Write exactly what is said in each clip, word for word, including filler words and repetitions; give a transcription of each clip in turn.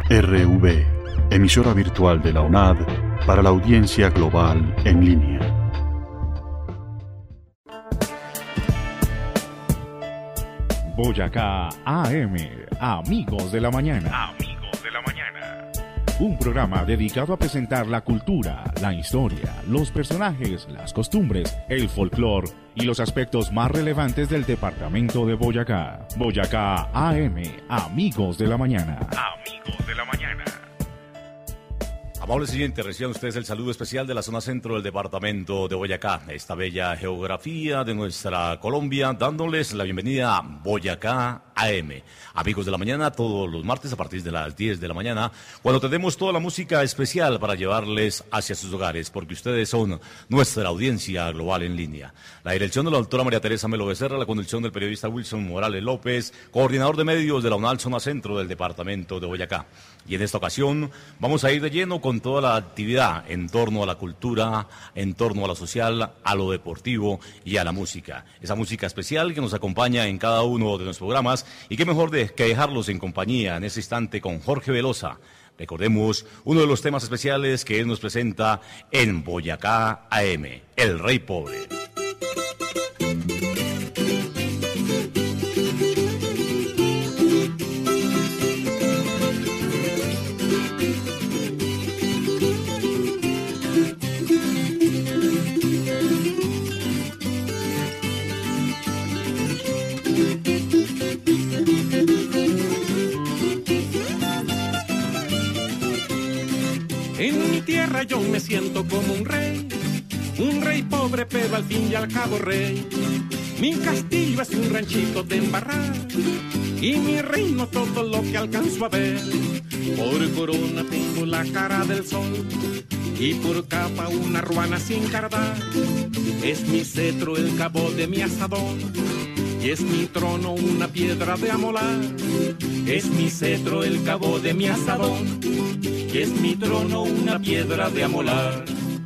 R V, emisora virtual de la U N A D para la audiencia global en línea. Boyacá A M, Amigos de la Mañana. Amigos de la Mañana. Un programa dedicado a presentar la cultura, la historia, los personajes, las costumbres, el folclore y los aspectos más relevantes del departamento de Boyacá. Boyacá A M, Amigos de la Mañana. Amigos de la Mañana. Amables siguientes, reciban ustedes el saludo especial de la zona centro del departamento de Boyacá, esta bella geografía de nuestra Colombia, dándoles la bienvenida a Boyacá A M. Amigos de la Mañana, todos los martes a partir de las diez de la mañana, cuando tenemos toda la música especial para llevarles hacia sus hogares, porque ustedes son nuestra audiencia global en línea. La dirección de la doctora María Teresa Melo Becerra, la conducción del periodista Wilson Morales López, coordinador de medios de la U N A L Zona Centro del departamento de Boyacá. Y en esta ocasión vamos a ir de lleno con toda la actividad en torno a la cultura, en torno a lo social, a lo deportivo y a la música. Esa música especial que nos acompaña en cada uno de nuestros programas y qué mejor de, que dejarlos en compañía en ese instante con Jorge Velosa. Recordemos uno de los temas especiales que él nos presenta en Boyacá A M, El Rey Pobre. En mi tierra yo me siento como un rey, un rey pobre pero al fin y al cabo rey. Mi castillo es un ranchito de embarrar y mi reino todo lo que alcanzo a ver. Por corona tengo la cara del sol y por capa una ruana sin cardar. Es mi cetro el cabo de mi asadón y es mi trono una piedra de amolar. Es mi cetro el cabo de mi asadón y es mi trono una piedra de amolar.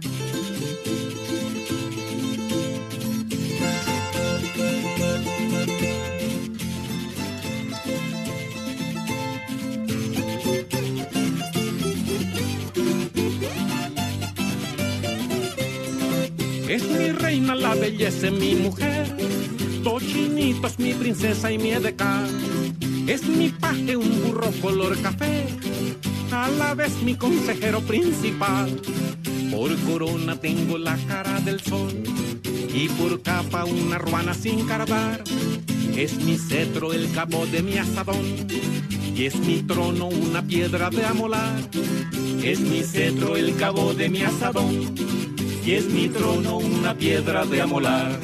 Es mi reina la belleza, mi mujer, dos chinitos, mi princesa y mi edecán. Es mi paje un burro color café, a la vez mi consejero principal. Por corona tengo la cara del sol y por capa una ruana sin cardar. Es mi cetro el cabo de mi asadón y es mi trono una piedra de amolar. Es mi cetro el cabo de mi asadón y es mi trono una piedra de amolar.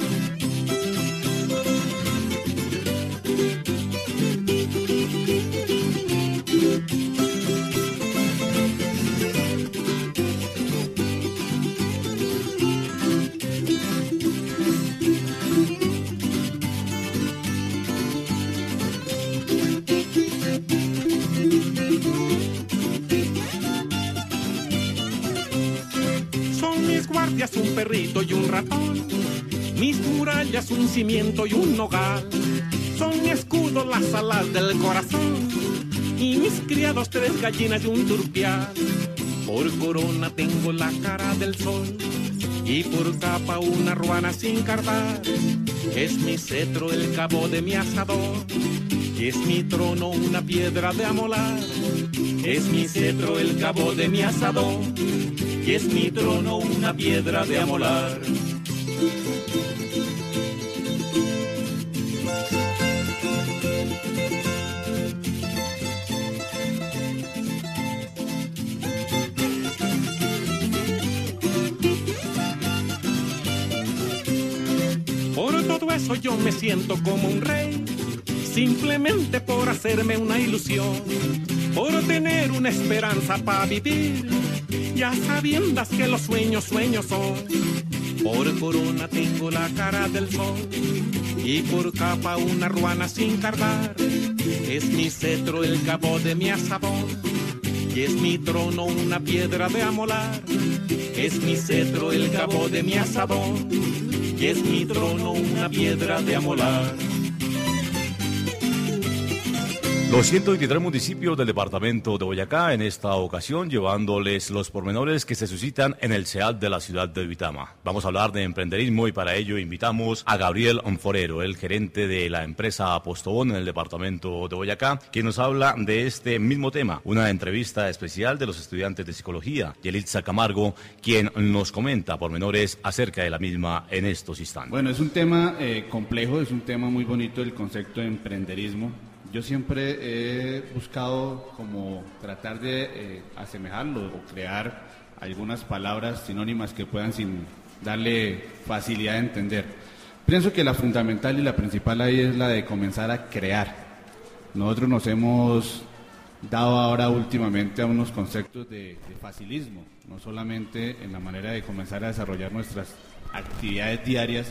Un perrito y un ratón, mis murallas un cimiento y un nogal, son mi escudo las alas del corazón y mis criados tres gallinas y un turpial. Por corona tengo la cara del sol y por capa una ruana sin cardar. Es mi cetro el cabo de mi asador y es mi trono una piedra de amolar. Es mi cetro el cabo de mi asador y es mi trono una piedra de amolar. Por todo eso yo me siento como un rey, simplemente por hacerme una ilusión, por tener una esperanza para vivir, ya sabiendas que los sueños sueños son. Por corona tengo la cara del sol y por capa una ruana sin cardar. Es mi cetro el cabo de mi asadón y es mi trono una piedra de amolar. Es mi cetro el cabo de mi asadón y es mi trono una piedra de amolar. Los ciento veintitrés municipios del departamento de Boyacá, en esta ocasión llevándoles los pormenores que se suscitan en el C E A D de la ciudad de Duitama. Vamos a hablar de emprenderismo y para ello invitamos a Gabriel Forero, el gerente de la empresa Postobón en el departamento de Boyacá, quien nos habla de este mismo tema. Una entrevista especial de los estudiantes de psicología, Yelitza Camargo, quien nos comenta pormenores acerca de la misma en estos instantes. Bueno, es un tema eh, complejo, es un tema muy bonito el concepto de emprenderismo. Yo siempre he buscado como tratar de eh, asemejarlo o crear algunas palabras sinónimas que puedan sin darle facilidad de entender. Pienso que la fundamental y la principal ahí es la de comenzar a crear. Nosotros nos hemos dado ahora últimamente a unos conceptos de, de facilismo, no solamente en la manera de comenzar a desarrollar nuestras actividades diarias,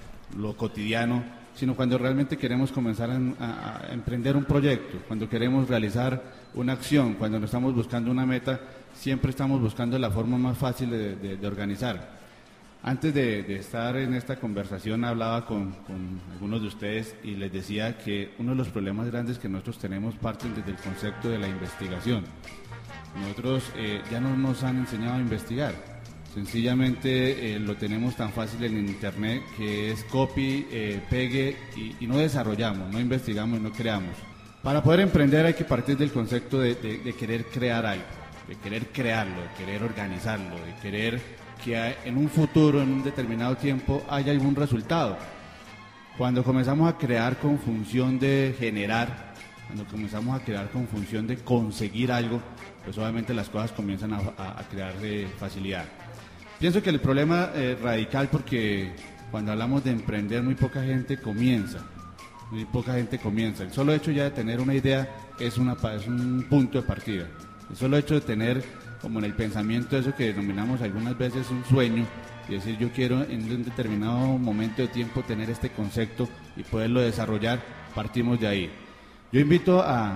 lo cotidiano, sino cuando realmente queremos comenzar a, a, a emprender un proyecto, cuando queremos realizar una acción, cuando nos estamos buscando una meta, siempre estamos buscando la forma más fácil de, de, de organizar. Antes de, de estar en esta conversación hablaba con, con algunos de ustedes y les decía que uno de los problemas grandes que nosotros tenemos parten desde el concepto de la investigación. Nosotros eh, ya no nos han enseñado a investigar. Sencillamente eh, lo tenemos tan fácil en internet que es copy, eh, pegue y, y no desarrollamos, no investigamos y no creamos. Para poder emprender hay que partir del concepto de, de, de querer crear algo, de querer crearlo, de querer organizarlo, de querer que en un futuro, en un determinado tiempo, haya algún resultado. Cuando comenzamos a crear con función de generar, cuando comenzamos a crear con función de conseguir algo, pues obviamente las cosas comienzan a, a, a crear eh, facilidad. Pienso que el problema eh, radical, porque cuando hablamos de emprender muy poca gente comienza, muy poca gente comienza. El solo hecho ya de tener una idea es, una, es un punto de partida. El solo hecho de tener como en el pensamiento eso que denominamos algunas veces un sueño, y decir yo quiero en un determinado momento de tiempo tener este concepto y poderlo desarrollar, partimos de ahí. Yo invito a,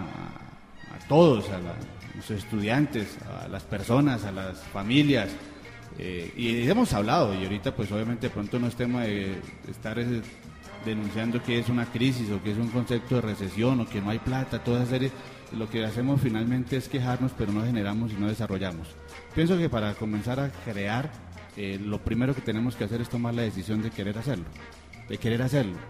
a todos, a, la, a los estudiantes, a las personas, a las familias, Eh, y hemos hablado, y ahorita pues obviamente de pronto no es tema de estar eh, denunciando que es una crisis o que es un concepto de recesión o que no hay plata, toda esa serie, lo que hacemos finalmente es quejarnos, pero no generamos y no desarrollamos. Pienso que para comenzar a crear, eh, lo primero que tenemos que hacer es tomar la decisión de querer hacerlo, de querer hacerlo.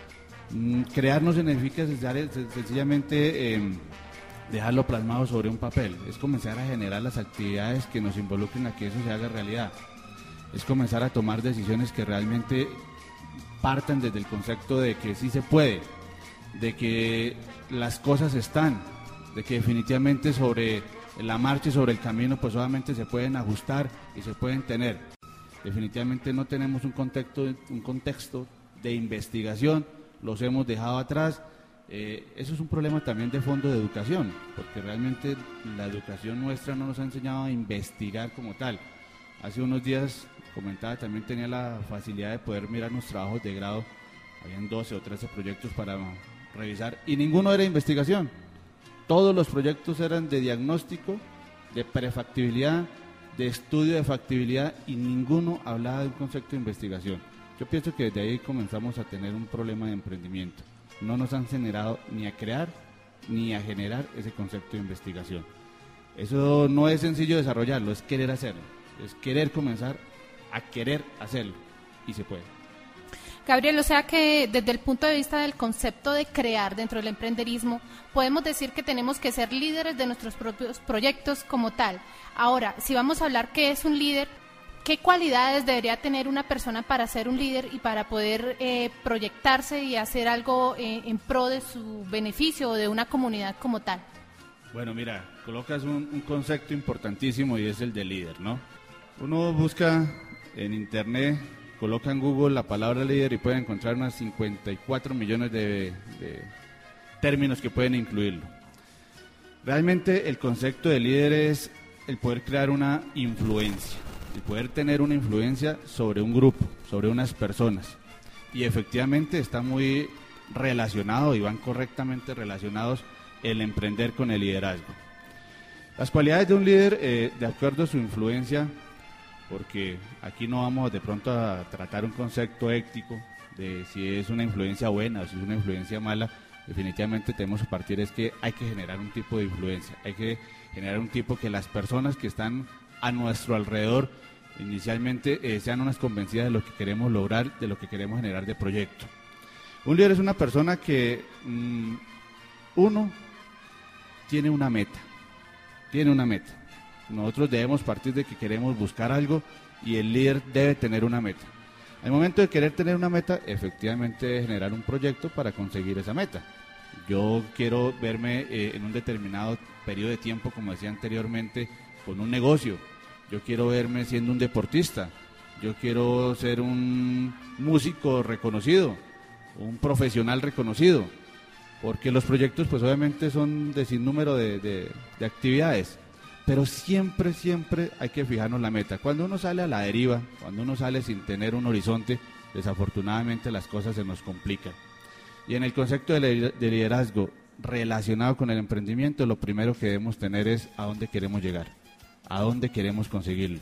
Mm, crear no significa sencillamente eh, dejarlo plasmado sobre un papel, es comenzar a generar las actividades que nos involucren a que eso se haga realidad, es comenzar a tomar decisiones que realmente partan desde el concepto de que sí se puede, de que las cosas están, de que definitivamente sobre la marcha y sobre el camino pues obviamente se pueden ajustar y se pueden tener. Definitivamente no tenemos un contexto, un contexto de investigación, los hemos dejado atrás. Eh, eso es un problema también de fondo de educación, porque realmente la educación nuestra no nos ha enseñado a investigar como tal. Hace unos días, comentaba, también tenía la facilidad de poder mirar los trabajos de grado, habían doce o trece proyectos para revisar y ninguno era de investigación. Todos los proyectos eran de diagnóstico, de prefactibilidad, de estudio de factibilidad y ninguno hablaba de un concepto de investigación. Yo pienso que desde ahí comenzamos a tener un problema de emprendimiento. No nos han generado ni a crear ni a generar ese concepto de investigación. Eso no es sencillo desarrollarlo, es querer hacerlo, es querer comenzar a querer hacerlo y se puede. Gabriel, o sea que desde el punto de vista del concepto de crear dentro del emprenderismo, podemos decir que tenemos que ser líderes de nuestros propios proyectos como tal. Ahora, si vamos a hablar qué es un líder, ¿qué cualidades debería tener una persona para ser un líder y para poder eh, proyectarse y hacer algo eh, en pro de su beneficio o de una comunidad como tal? Bueno, mira, colocas un, un concepto importantísimo y es el de líder, ¿no? Uno busca en internet, coloca en Google la palabra líder y puede encontrar unas cincuenta y cuatro millones de, de términos que pueden incluirlo. Realmente el concepto de líder es el poder crear una influencia, el poder tener una influencia sobre un grupo, sobre unas personas. Y efectivamente está muy relacionado y van correctamente relacionados el emprender con el liderazgo. Las cualidades de un líder, eh, de acuerdo a su influencia, porque aquí no vamos de pronto a tratar un concepto ético de si es una influencia buena o si es una influencia mala, definitivamente tenemos que partir es que hay que generar un tipo de influencia, hay que generar un tipo que las personas que están a nuestro alrededor inicialmente eh, sean unas convencidas de lo que queremos lograr, de lo que queremos generar de proyecto. Un líder es una persona que mmm, uno tiene una meta, tiene una meta. Nosotros debemos partir de que queremos buscar algo y el líder debe tener una meta. Al momento de querer tener una meta, efectivamente debe generar un proyecto para conseguir esa meta. Yo quiero verme eh, en un determinado periodo de tiempo, como decía anteriormente, con un negocio. Yo quiero verme siendo un deportista. Yo quiero ser un músico reconocido, un profesional reconocido, porque los proyectos pues obviamente son de sinnúmero de, de, de actividades, pero siempre, siempre hay que fijarnos la meta. Cuando uno sale a la deriva, cuando uno sale sin tener un horizonte, desafortunadamente las cosas se nos complican. Y en el concepto de liderazgo relacionado con el emprendimiento, lo primero que debemos tener es a dónde queremos llegar, a dónde queremos conseguirlo.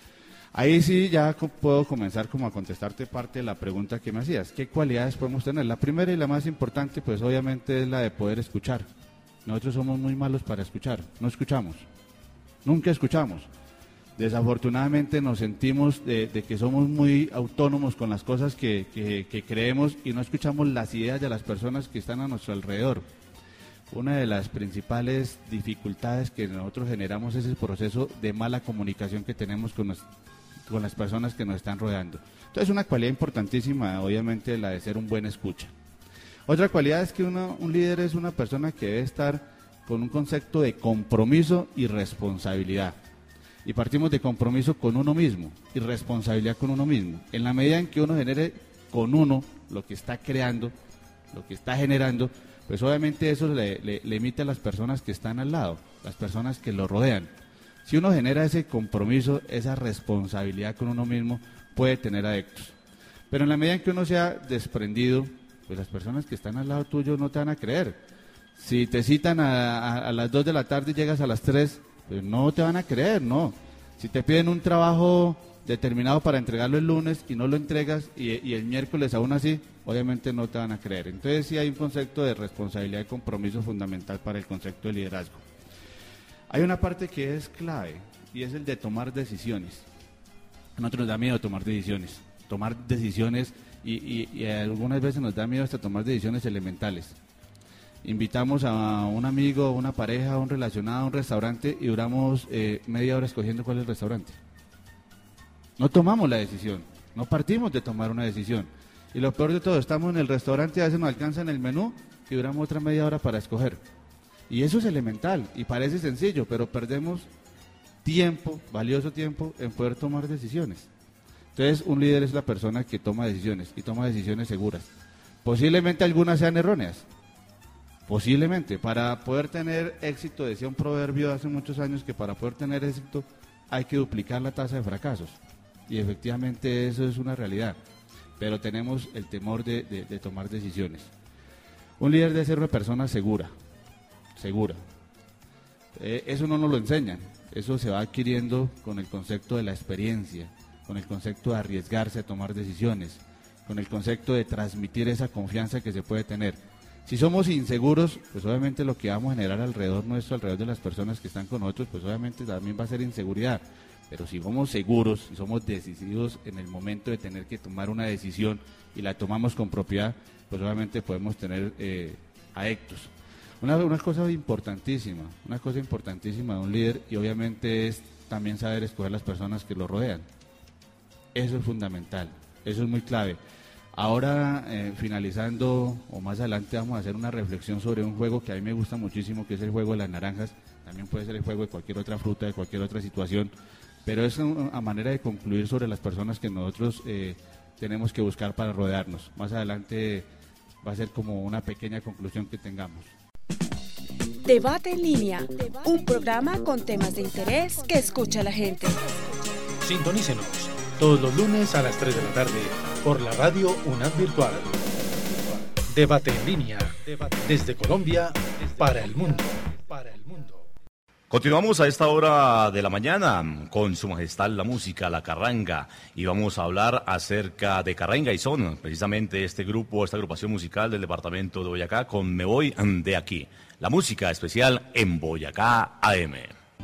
Ahí sí ya puedo comenzar como a contestarte parte de la pregunta que me hacías. ¿Qué cualidades podemos tener? La primera y la más importante pues obviamente es la de poder escuchar. Nosotros somos muy malos para escuchar, no escuchamos, nunca escuchamos. Desafortunadamente nos sentimos de, de que somos muy autónomos con las cosas que, que, que creemos y no escuchamos las ideas de las personas que están a nuestro alrededor. Una de las principales dificultades que nosotros generamos es el proceso de mala comunicación que tenemos con, nos, con las personas que nos están rodeando. Entonces una cualidad importantísima, obviamente, la de ser un buen escucha. Otra cualidad es que uno, un líder es una persona que debe estar con un concepto de compromiso y responsabilidad. Y partimos de compromiso con uno mismo y responsabilidad con uno mismo. En la medida en que uno genere con uno lo que está creando, lo que está generando, pues obviamente eso le, le, le emite a las personas que están al lado, las personas que lo rodean. Si uno genera ese compromiso, esa responsabilidad con uno mismo, puede tener adeptos. Pero en la medida en que uno sea desprendido, pues las personas que están al lado tuyo no te van a creer. Si te citan a, a, a las dos de la tarde y llegas a las tres, pues no te van a creer, no. Si te piden un trabajo determinado para entregarlo el lunes y no lo entregas y, y el miércoles aún así, obviamente no te van a creer. Entonces sí hay un concepto de responsabilidad y compromiso fundamental para el concepto de liderazgo. Hay una parte que es clave y es el de tomar decisiones. A nosotros nos da miedo tomar decisiones, tomar decisiones y, y, y algunas veces nos da miedo hasta tomar decisiones elementales. Invitamos a un amigo, a una pareja, a un relacionado a un restaurante y duramos eh, media hora escogiendo cuál es el restaurante. No tomamos la decisión, no partimos de tomar una decisión. Y lo peor de todo, estamos en el restaurante y a veces nos alcanza en el menú y duramos otra media hora para escoger. Y eso es elemental y parece sencillo, pero perdemos tiempo, valioso tiempo, en poder tomar decisiones. Entonces, un líder es la persona que toma decisiones y toma decisiones seguras. Posiblemente algunas sean erróneas. Posiblemente, para poder tener éxito, decía un proverbio hace muchos años que para poder tener éxito hay que duplicar la tasa de fracasos. Y efectivamente eso es una realidad, pero tenemos el temor de, de, de tomar decisiones. Un líder debe ser una persona segura, segura. Eh, eso no nos lo enseñan, eso se va adquiriendo con el concepto de la experiencia, con el concepto de arriesgarse a tomar decisiones, con el concepto de transmitir esa confianza que se puede tener. Si somos inseguros, pues obviamente lo que vamos a generar alrededor nuestro, alrededor de las personas que están con nosotros, pues obviamente también va a ser inseguridad. Pero si somos seguros, si somos decisivos en el momento de tener que tomar una decisión y la tomamos con propiedad, pues obviamente podemos tener eh, adeptos. Una, una cosa importantísima, una cosa importantísima de un líder y obviamente es también saber escoger las personas que lo rodean. Eso es fundamental, eso es muy clave. Ahora, eh, finalizando, o más adelante vamos a hacer una reflexión sobre un juego que a mí me gusta muchísimo, que es el juego de las naranjas. También puede ser el juego de cualquier otra fruta, de cualquier otra situación, pero es una manera de concluir sobre las personas que nosotros eh, tenemos que buscar para rodearnos. Más adelante va a ser como una pequeña conclusión que tengamos. Debate en línea, un programa con temas de interés que escucha la gente. Sintonícenos todos los lunes a las tres de la tarde por la radio UNAD Virtual. Debate en línea, desde Colombia para el mundo. Continuamos a esta hora de la mañana con Su Majestad la Música, la Carranga, y vamos a hablar acerca de Carranga y Son, precisamente este grupo, esta agrupación musical del departamento de Boyacá, con Me Voy de Aquí, la música especial en Boyacá A M.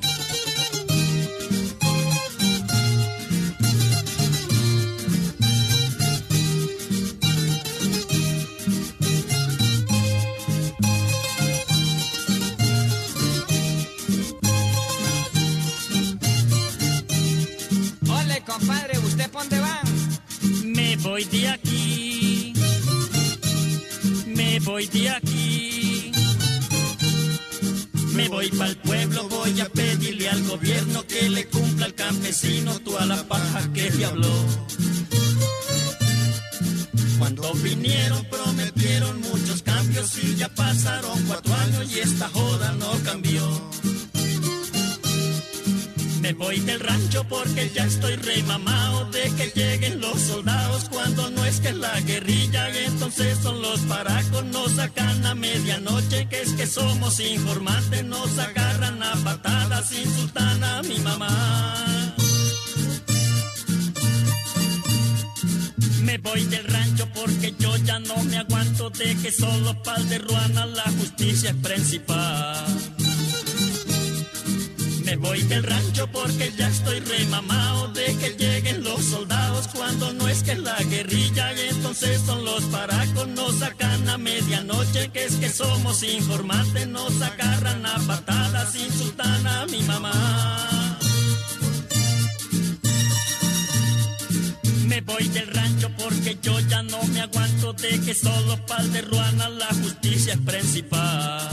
Compadre, ¿usted por dónde va? Me voy de aquí, me voy de aquí, me voy pa'l pueblo, voy a pedirle al gobierno que le cumpla al campesino toda la paja que le habló. Cuando vinieron prometieron muchos cambios y ya pasaron cuatro años y esta joda no cambió. Me voy del rancho porque ya estoy remamado de que lleguen los soldados cuando no es que es la guerrilla y entonces son los paracos, nos sacan a medianoche que es que somos informantes, nos agarran a patadas, insultan a mi mamá. Me voy del rancho porque yo ya no me aguanto de que solo pa'l de Ruana la justicia es principal. Me voy del rancho porque ya estoy remamado de que lleguen los soldados cuando no es que es la guerrilla y entonces son los paracos, nos sacan a medianoche que es que somos informantes, nos agarran a patadas, insultan a mi mamá. Me voy del rancho porque yo ya no me aguanto de que solo pa'l de Ruana la justicia es principal.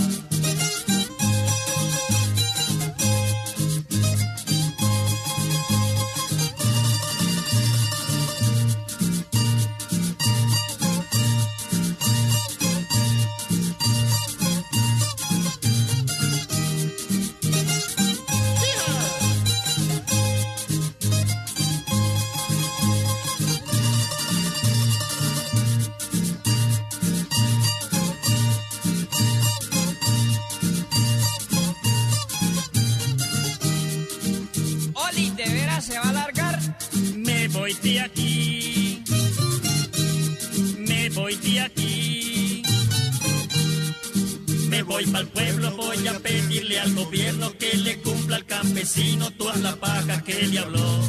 ¿Se va a alargar? Me voy de aquí, me voy de aquí, me voy pa'l pueblo, voy a pedirle al gobierno que le cumpla al campesino toda la paja que le habló.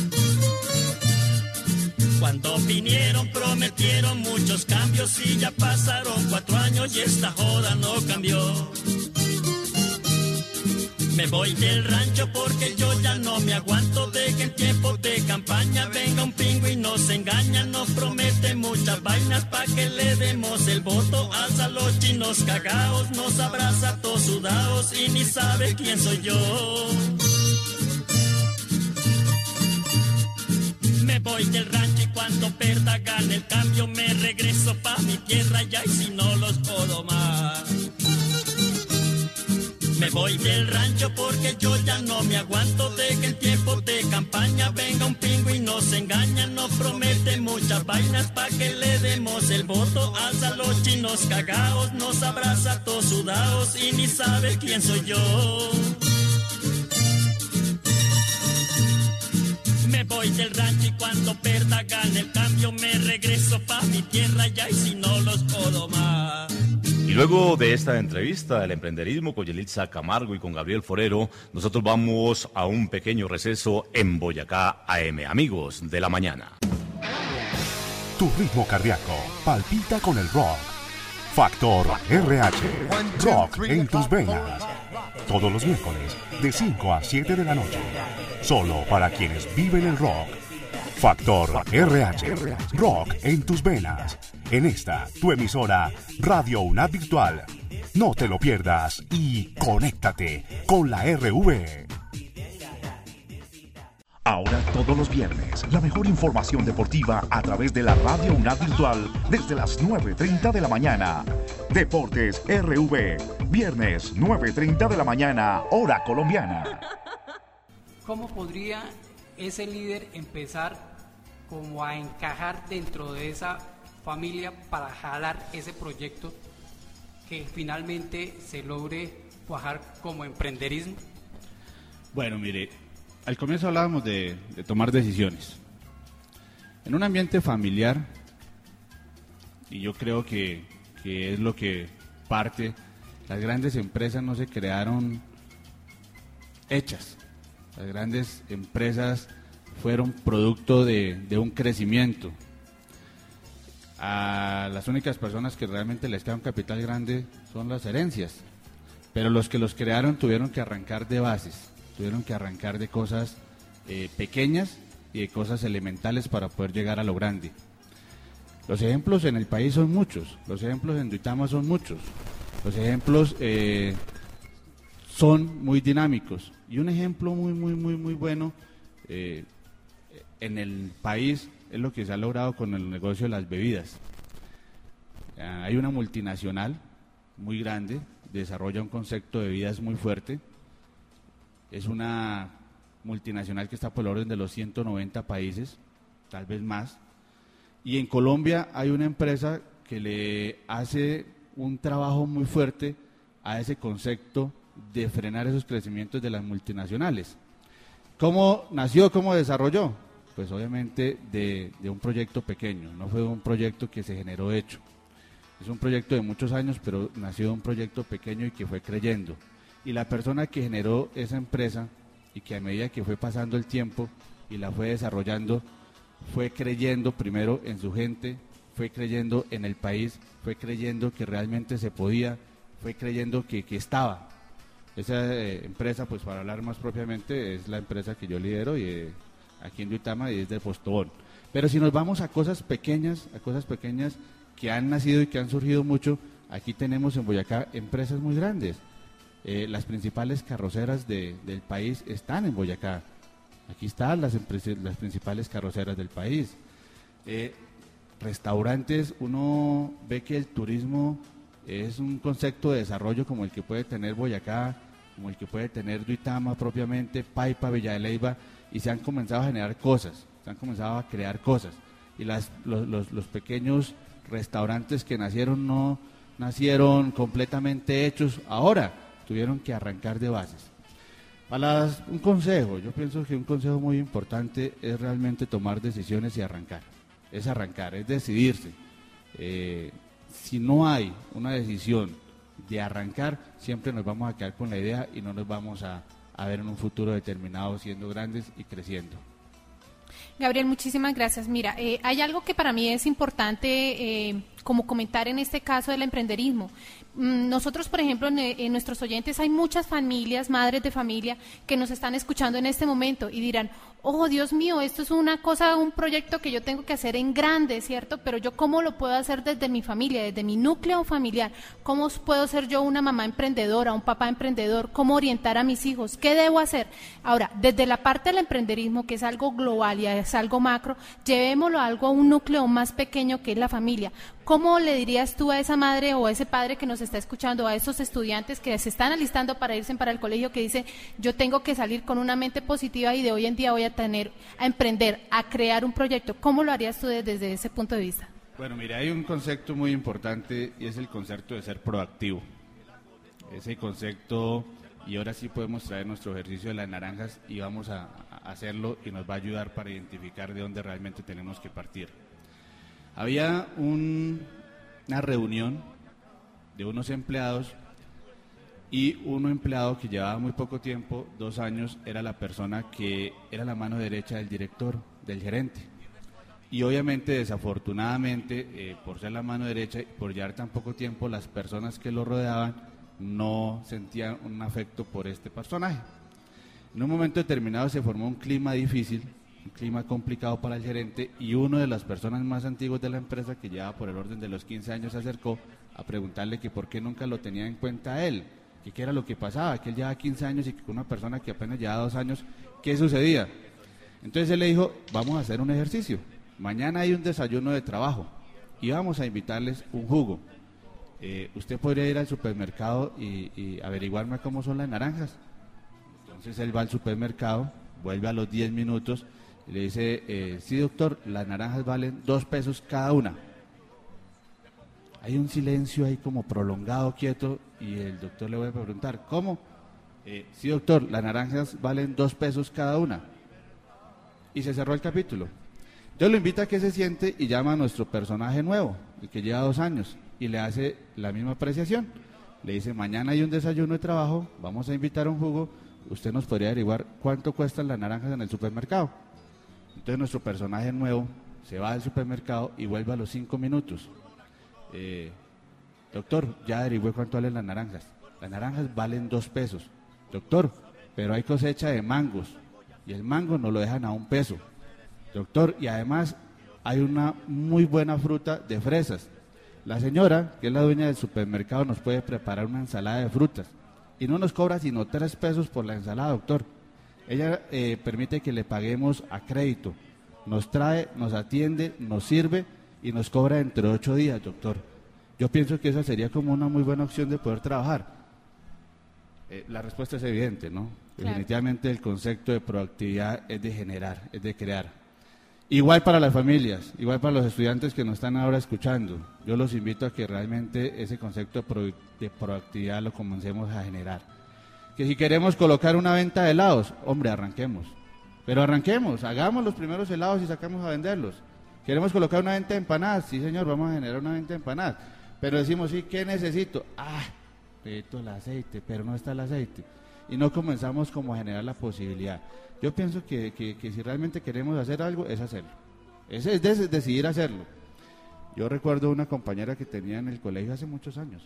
Cuando vinieron prometieron muchos cambios y ya pasaron cuatro años y esta joda no cambió. Me voy del rancho porque yo ya no me aguanto de que en tiempos de campaña venga un pingo y nos engaña, nos promete muchas vainas pa' que le demos el voto, alza los chinos cagaos, nos abraza todos sudados y ni sabe quién soy yo. Me voy del rancho y cuando perda gane el cambio me regreso pa' mi tierra ya y si no los puedo más. Me voy del rancho porque yo ya no me aguanto de que en tiempos de campaña venga un pingo y nos engaña, nos promete muchas vainas pa' que le demos el voto, alza los chinos cagaos, nos abraza todos sudados y ni sabe quién soy yo. Me voy del rancho y cuando perda gane el cambio me regreso pa' mi tierra ya y si no los puedo más. Y luego de esta entrevista del emprenderismo con Yelitza Camargo y con Gabriel Forero, nosotros vamos a un pequeño receso en Boyacá A M, amigos de la mañana. Tu ritmo cardíaco palpita con el rock. Factor R H, rock en tus venas. Todos los miércoles de cinco a siete de la noche. Solo para quienes viven el rock. Factor R H, rock en tus venas. En esta, tu emisora, Radio UNAD Virtual. No te lo pierdas y conéctate con la R V. Ahora todos los viernes, la mejor información deportiva a través de la Radio UNAD Virtual desde las nueve treinta de la mañana. Deportes R V, viernes nueve treinta de la mañana, hora colombiana. ¿Cómo podría ese líder empezar como a encajar dentro de esa familia para jalar ese proyecto que finalmente se logre cuajar como emprenderismo? Bueno, mire, al comienzo hablábamos de, de tomar decisiones. En un ambiente familiar, y yo creo que, que es lo que parte, las grandes empresas no se crearon hechas. Las grandes empresas fueron producto de, de un crecimiento. A las únicas personas que realmente les queda un capital grande son las herencias, pero los que los crearon tuvieron que arrancar de bases, tuvieron que arrancar de cosas eh, pequeñas y de cosas elementales para poder llegar a lo grande. Los ejemplos en el país son muchos, los ejemplos en Duitama son muchos, los ejemplos eh, son muy dinámicos, y un ejemplo muy, muy, muy, muy bueno eh, en el país es lo que se ha logrado con el negocio de las bebidas. Eh, hay una multinacional muy grande, desarrolla un concepto de bebidas muy fuerte, es una multinacional que está por el orden de los ciento noventa países, tal vez más, y en Colombia hay una empresa que le hace un trabajo muy fuerte a ese concepto de frenar esos crecimientos de las multinacionales. ¿Cómo nació, cómo desarrolló? Pues obviamente de, de un proyecto pequeño, no fue un proyecto que se generó hecho. Es un proyecto de muchos años, pero nació de un proyecto pequeño y que fue creyendo. Y la persona que generó esa empresa y que a medida que fue pasando el tiempo y la fue desarrollando, fue creyendo primero en su gente, fue creyendo en el país, fue creyendo que realmente se podía, fue creyendo que, que estaba. Esa eh, empresa, pues para hablar más propiamente, es la empresa que yo lidero y eh, aquí en Duitama, y es de Postobón. Pero si nos vamos a cosas pequeñas, a cosas pequeñas que han nacido y que han surgido mucho, aquí tenemos en Boyacá empresas muy grandes. Eh, las principales carroceras de, del país están en Boyacá. Aquí están las, las principales carroceras del país. Eh, restaurantes, uno ve que el turismo es un concepto de desarrollo como el que puede tener Boyacá, como el que puede tener Duitama propiamente, Paipa, Villa de Leyva, y se han comenzado a generar cosas, se han comenzado a crear cosas. Y las, los, los, los pequeños restaurantes que nacieron no nacieron completamente hechos, ahora tuvieron que arrancar de bases. Para las, un consejo, yo pienso que un consejo muy importante es realmente tomar decisiones y arrancar, es arrancar, es decidirse. Eh, si no hay una decisión de arrancar, siempre nos vamos a quedar con la idea y no nos vamos a, a ver en un futuro determinado siendo grandes y creciendo. Gabriel, muchísimas gracias. Mira, eh, hay algo que para mí es importante eh, como comentar en este caso del emprenderismo. Nosotros, por ejemplo, en, en nuestros oyentes hay muchas familias, madres de familia, que nos están escuchando en este momento y dirán, oh, Dios mío, esto es una cosa, un proyecto que yo tengo que hacer en grande, ¿cierto? Pero yo, ¿cómo lo puedo hacer desde mi familia, desde mi núcleo familiar? ¿Cómo puedo ser yo una mamá emprendedora, un papá emprendedor? ¿Cómo orientar a mis hijos? ¿Qué debo hacer? Ahora, desde la parte del emprenderismo, que es algo global y es algo macro, llevémoslo a algo, a un núcleo más pequeño que es la familia. ¿Cómo le dirías tú a esa madre o a ese padre que nos está escuchando, a esos estudiantes que se están alistando para irse para el colegio, que dice, yo tengo que salir con una mente positiva y de hoy en día voy a tener, a emprender, a crear un proyecto? ¿Cómo lo harías tú desde, desde ese punto de vista? Bueno, mira, hay un concepto muy importante y es el concepto de ser proactivo. Ese concepto, y ahora sí podemos traer nuestro ejercicio de las naranjas y vamos a, a hacerlo y nos va a ayudar para identificar de dónde realmente tenemos que partir. Había un, una reunión de unos empleados y un empleado que llevaba muy poco tiempo, dos años, era la persona que era la mano derecha del director, del gerente. Y obviamente, desafortunadamente, eh, por ser la mano derecha y por llevar tan poco tiempo, las personas que lo rodeaban no sentían un afecto por este personaje. En un momento determinado se formó un clima difícil, un clima complicado para el gerente, y uno de las personas más antiguas de la empresa, que llevaba por el orden de los quince años, se acercó a preguntarle que por qué nunca lo tenía en cuenta a él, que qué era lo que pasaba, que él llevaba quince años y que con una persona que apenas llevaba dos años, ¿qué sucedía? Entonces él le dijo, vamos a hacer un ejercicio, mañana hay un desayuno de trabajo y vamos a invitarles un jugo. Eh, usted podría ir al supermercado y, y averiguarme cómo son las naranjas. Entonces él va al supermercado, vuelve a los diez minutos y le dice, eh, sí doctor, las naranjas valen dos pesos cada una. Hay un silencio ahí como prolongado, quieto, y el doctor le vuelve a preguntar, ¿cómo? Eh, sí, doctor, las naranjas valen dos pesos cada una. Y se cerró el capítulo. Yo lo invito a que se siente y llama a nuestro personaje nuevo, el que lleva dos años, y le hace la misma apreciación. Le dice, mañana hay un desayuno de trabajo, vamos a invitar un jugo, usted nos podría averiguar cuánto cuestan las naranjas en el supermercado. Entonces nuestro personaje nuevo se va al supermercado y vuelve a los cinco minutos. Eh, doctor, ya averigüé cuánto valen las naranjas. Las naranjas valen dos pesos. Doctor, pero hay cosecha de mangos y el mango nos lo dejan a un peso. Doctor, y además hay una muy buena fruta de fresas. La señora, que es la dueña del supermercado, nos puede preparar una ensalada de frutas y no nos cobra sino tres pesos por la ensalada, doctor. Ella eh, permite que le paguemos a crédito, nos trae, nos atiende, nos sirve y nos cobra entre ocho días, doctor. Yo pienso que esa sería como una muy buena opción de poder trabajar. Eh, la respuesta es evidente, ¿no? Claro. Definitivamente el concepto de proactividad es de generar, es de crear. Igual para las familias, igual para los estudiantes que nos están ahora escuchando. Yo los invito a que realmente ese concepto de, pro, de proactividad lo comencemos a generar. Que si queremos colocar una venta de helados, hombre, arranquemos. Pero arranquemos, hagamos los primeros helados y sacamos a venderlos. Queremos colocar una venta de empanadas, sí señor, vamos a generar una venta de empanadas. Pero decimos, sí, ¿qué necesito? Ah, necesito el aceite, pero no está el aceite. Y no comenzamos como a generar la posibilidad. Yo pienso que, que, que si realmente queremos hacer algo, es hacerlo. Es, es de, decidir hacerlo. Yo recuerdo una compañera que tenía en el colegio hace muchos años.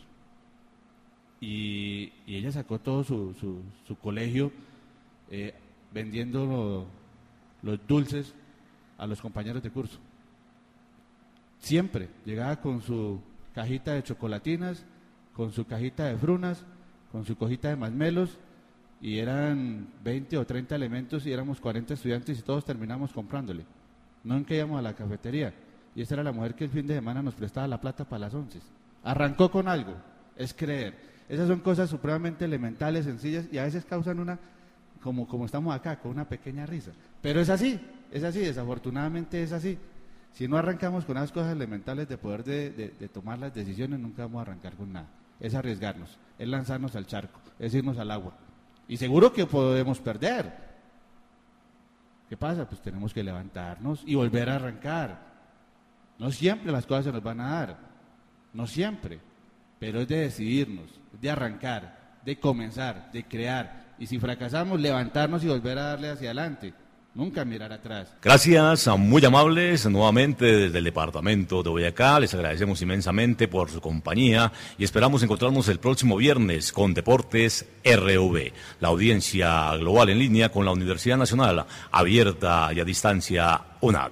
Y, y ella sacó todo su, su, su colegio eh, vendiendo lo, los dulces a los compañeros de curso. Siempre llegaba con su cajita de chocolatinas, con su cajita de frunas, con su cojita de masmelos, y eran veinte o treinta elementos y éramos cuarenta estudiantes y todos terminamos comprándole. Nunca íbamos a la cafetería. Y esa era la mujer que el fin de semana nos prestaba la plata para las once. Arrancó con algo, es creer. Esas son cosas supremamente elementales, sencillas, y a veces causan una, como, como estamos acá, con una pequeña risa. Pero es así, es así, desafortunadamente es así. Si no arrancamos con esas cosas elementales de poder de, de, de tomar las decisiones, nunca vamos a arrancar con nada. Es arriesgarnos, es lanzarnos al charco, es irnos al agua. Y seguro que podemos perder. ¿Qué pasa? Pues tenemos que levantarnos y volver a arrancar. No siempre las cosas se nos van a dar, no siempre, pero es de decidirnos, de arrancar, de comenzar, de crear. Y si fracasamos, levantarnos y volver a darle hacia adelante. Nunca mirar atrás. Gracias, muy amables, nuevamente desde el departamento de Boyacá. Les agradecemos inmensamente por su compañía y esperamos encontrarnos el próximo viernes con Deportes R V, la audiencia global en línea con la Universidad Nacional, abierta y a distancia UNAD.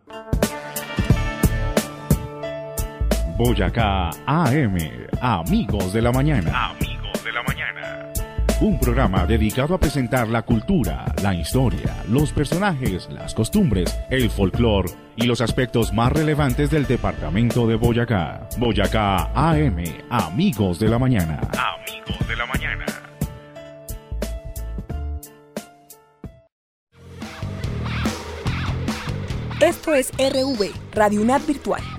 Boyacá A M, amigos de la mañana. Amigos de la mañana. Un programa dedicado a presentar la cultura, la historia, los personajes, las costumbres, el folclore y los aspectos más relevantes del departamento de Boyacá. Boyacá A M, amigos de la mañana. Amigos de la mañana. Esto es R V, Radio UNAD Virtual.